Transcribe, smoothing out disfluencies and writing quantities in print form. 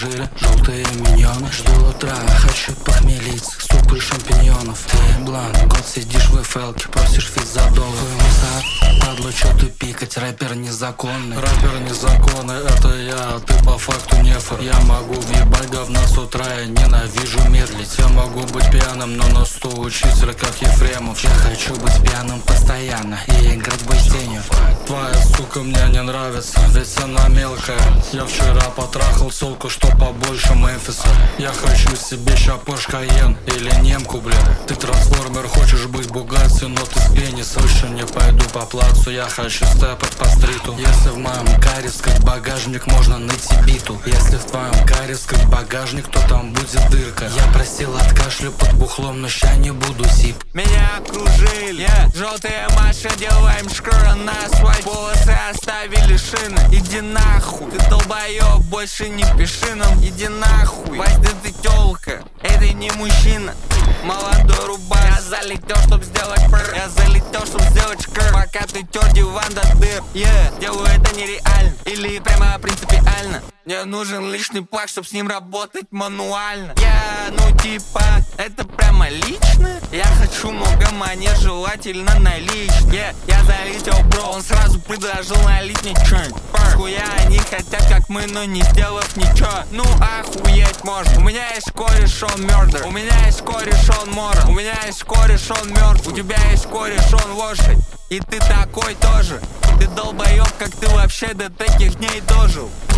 окружили желтые миньоны. Жду утра, хочу похмелиться, суп из шампиньонов. Ты бланк, год сидишь в эфелке, просишь фит за доллар. Падло, чё ты пикать, рэпер незаконный. Рэпер незаконный, это я, ты по факту нефор. Я могу въебать говна с утра, я ненавижу медлить. Я могу быть пьяным, но на 100 учителя, как Ефремов. Я хочу быть пьяным постоянно и играть бой с тенью. Твоя сука мне не нравится, ведь она мелкая. Я вчера потрахал ссылку, что побольше Мемфиса. Я хочу себе ща Porsche Cayenne или немку, бля. Ты трансформер, хочешь быть Бугатти, но ты с пениса. Больше не пойду по плацу, я хочу степать по стриту. Если в моем каре скрыть багажник, можно найти биту. Если в твоем каре скрыть багажник, то там будет дырка. Я просил от кашля под бухлом, но ща не буду сип. Меня окружили, желтые маши, делаем шкры на асфальт. Волосы оставили шины, иди нахуй. Ты долбоёб, больше не пиши нам, иди нахуй. Вась, да ты тёлка, это не мужчина, молодой рубаш. Я залетел, чтоб сделать пр, я залетел, чтоб сделать шкр. Пока ты тёр диван до дыр, делаю это нереально или прямо принципиально. Мне нужен лишний плаг, чтоб с ним работать мануально. Ну типа, это прямо лично. Я хочу много монет, желательно наличные. Я залетел, бро, он сразу предложил налить мне чё-нибудь. Хуя они хотят, как мы, но не сделав ничего. Ну охуеть можно. У меня есть кореш, он мёрдер. У меня есть кореш, он морон. У меня есть кореш, он мёртв. У тебя есть кореш, он лошадь. И ты такой тоже. Ты долбоёб, как ты вообще до таких дней дожил?